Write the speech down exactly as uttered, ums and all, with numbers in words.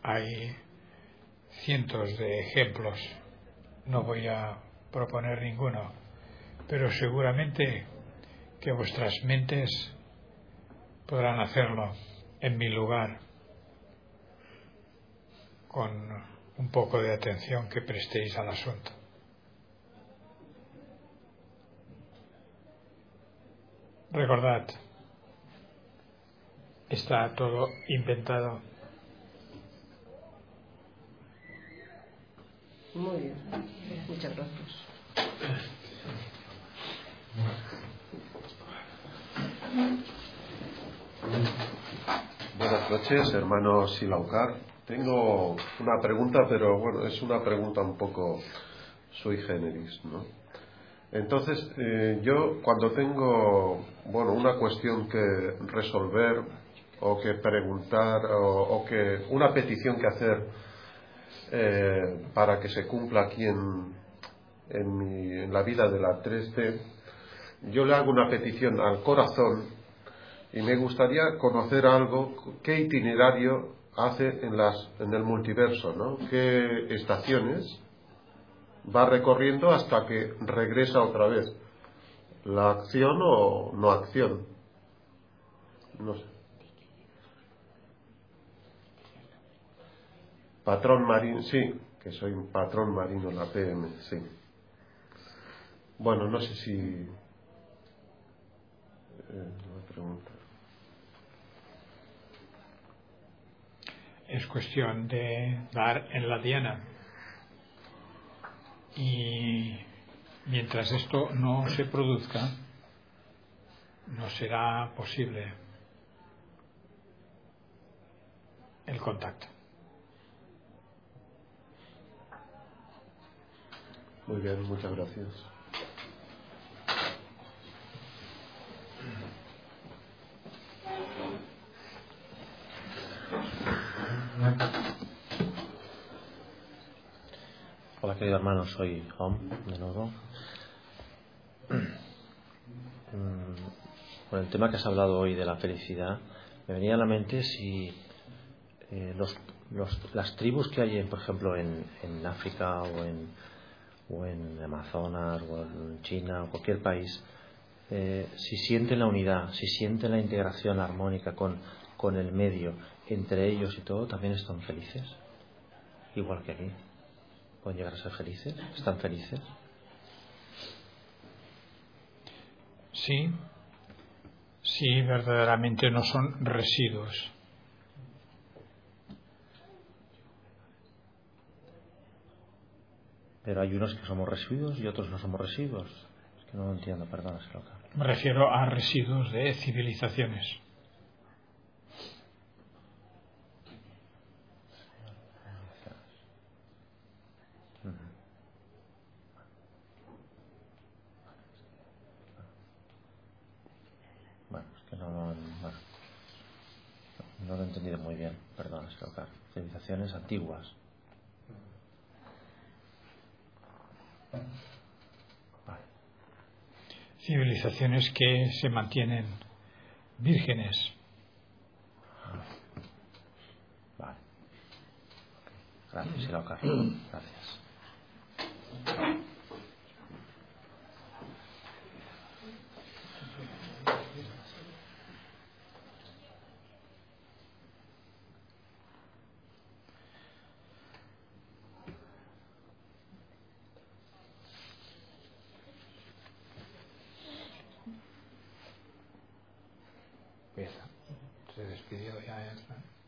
hay cientos de ejemplos, no voy a proponer ninguno, pero seguramente que vuestras mentes podrán hacerlo en mi lugar, con un poco de atención que prestéis al asunto. Recordad, está todo inventado. Muy bien, muchas gracias. Buenas noches, hermano Silaucar. Tengo una pregunta, pero bueno, es una pregunta un poco sui generis, ¿no? Entonces, eh, yo cuando tengo, bueno, una cuestión que resolver o que preguntar o, o que una petición que hacer eh, para que se cumpla aquí en, en, mi, en la vida de la tres D, yo le hago una petición al corazón y me gustaría conocer algo, qué itinerario hace en, las, en el multiverso, ¿no? Qué estaciones va recorriendo hasta que regresa otra vez. ¿La acción o no acción? No sé. Patrón marino, sí, que soy un patrón marino en la P M, sí. Bueno, no sé si... Eh, una pregunta. Es cuestión de dar en la diana. Y mientras esto no se produzca, no será posible el contacto. Muy bien, muchas gracias. Hola, querido hermano, soy Om, de nuevo. Con el tema que has hablado hoy de la felicidad, me venía a la mente si eh, los, los, las tribus que hay, en, por ejemplo, en, en África o en, o en Amazonas o en China o cualquier país, eh, si sienten la unidad, si sienten la integración armónica con, con el medio, entre ellos y todo, también están felices, igual que aquí. ¿Pueden llegar a ser felices? ¿Están felices? Sí, sí, verdaderamente no son residuos. Pero hay unos que somos residuos y otros no somos residuos. Es que no lo entiendo, perdona, Silaucar. Me refiero a residuos de civilizaciones. Bueno, es que no lo, bueno, no lo he entendido muy bien, perdona, Silaucar. Civilizaciones antiguas. Vale. Civilizaciones que se mantienen vírgenes. Vale. Gracias, Silaucar. Gracias. Bien, se despidió ya. ¿Eh?